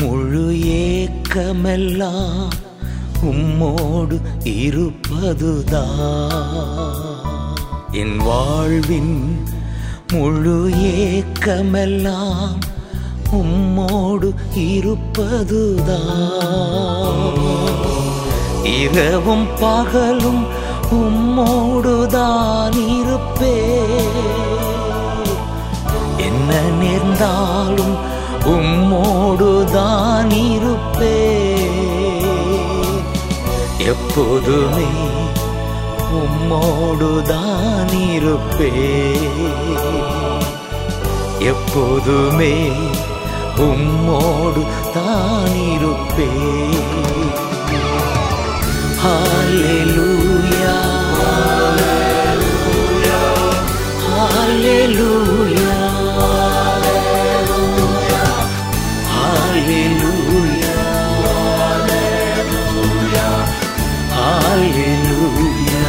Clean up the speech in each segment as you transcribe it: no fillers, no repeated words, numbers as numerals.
முழு ஏக்கமெல்லாம் உம்மோடு இருப்பதுதான். என் வாழ்வின் முழு ஏக்கமெல்லாம் உம்மோடு இருப்பதுதான். இரவும் பகலும் உம்மோடுதான் இருப்பே. என்ன நேர்ந்தாலும் உம்மோடுதான் இருப்பே. எப்போதுமே உம்மோடுதான் இருப்பே. எப்போதுமே உம்மோடுதான் இருப்பே. ஹல்லேலூயா, ஹல்லேலூயா, ஹல்லேலூயா, ஹல்லேலூயா.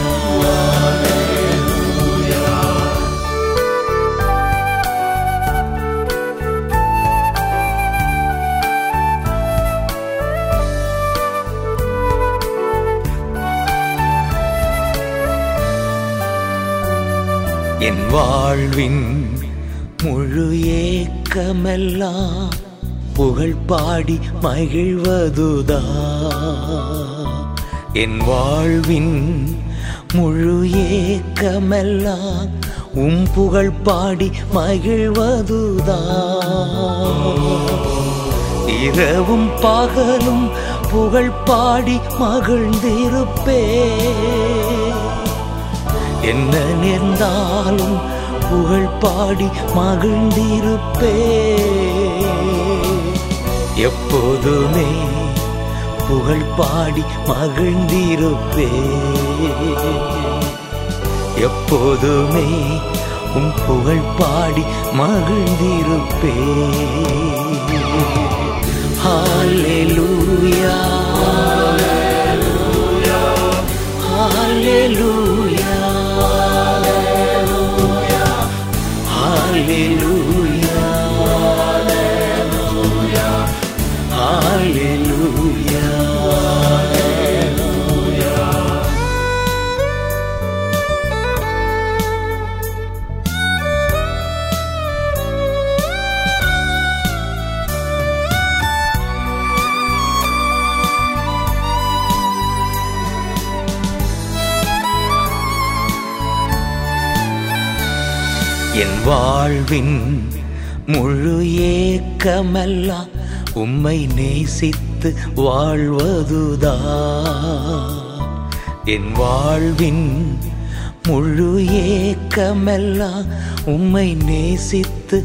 என் வாழ்வின் முழு ஏக்கமெல்லாம் புகழ் பாடி மகிழ்வதுதான். என் வாழ்வின் முழு ஏக்கமெல்லாம் புகழ் பாடி மகிழ்வதுதான். இரவும் பகலும் புகழ் பாடி மகிழ்ந்திருப்பே. என்ன நேர்ந்தாலும் புகழ் பாடி மகிழ்ந்திருப்பே. எப்போதுமே புகழ் பாடி மகிழ்ந்திருப்பே. எப்போதுமே புகழ் பாடி மகிழ்ந்திருப்பே. ஹல்லேலூயா, ஹல்லேலூயா, ஹல்லேலூயா, ஹல்லேலூயா. என் வாழ்வின் முழு ஏக்கமெல்லாம் உம்மை நேசித்து வாழ்வதுதான். என் வாழ்வின் முழு ஏக்கமெல்லாம் உம்மை நேசித்து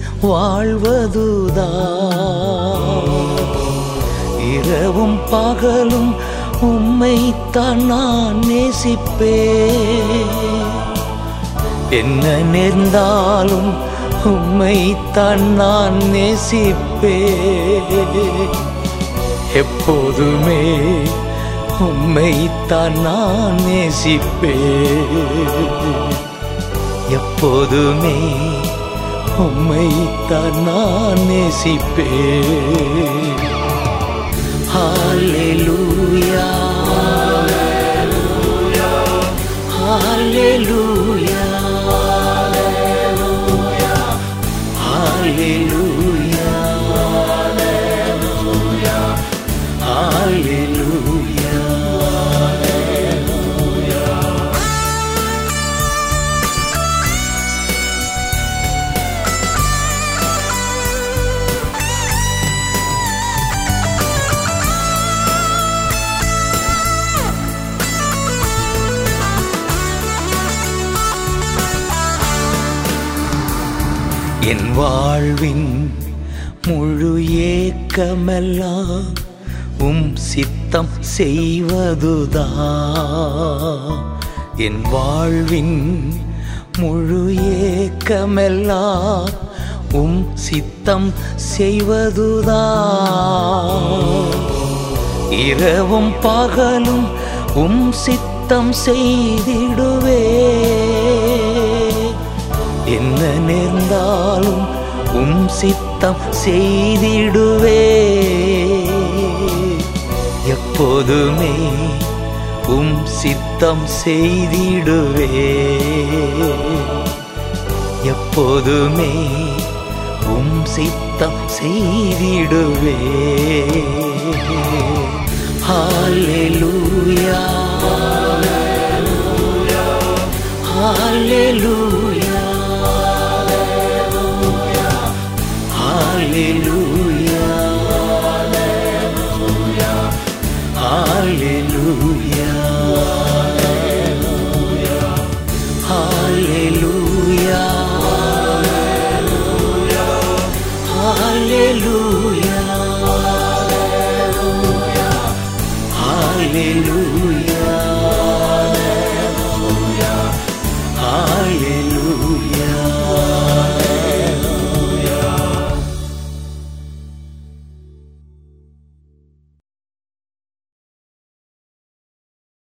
வாழ்வதுதான். இரவும் பகலும் உம்மைத்தான் நான் நேசிப்பேன். என்ன நேர்ந்தாலும் உம்மைத்தான் நான் நேசிப்பேன். எப்போதுமே உம்மைத்தான் நான் நேசிப்பேன். எப்போதுமே உம்மைத்தான் நான் நேசிப்பேன். ஹல்லேலூயா, ஹல்லேலூயா, ஹல்லேலூயா, ஹல்லேலூயா. என் வாழ்வின் முழு ஏக்கமெல்லாம் சித்தம் செய்வதுதான். என் வாழ்வின் முழு ஏக்கமெல்லாம் சித்தம் செய்வதுதான். இரவும் பகலும் சித்தம் செய்திடுவே. என்ன நேர்ந்தாலும் சித்தம் செய்திடுவே. எப்போதுமே சித்தம் செய்திடுவே, எப்போதுமே சித்தம் செய்திடுவே. ஹல்லேலூயா, ஹல்லேலூயா, ஹல்லேலூயா, ஹல்லேலூயா, ஹல்லேலூயா, ஹல்லேலூயா, ஹல்லேலூயா.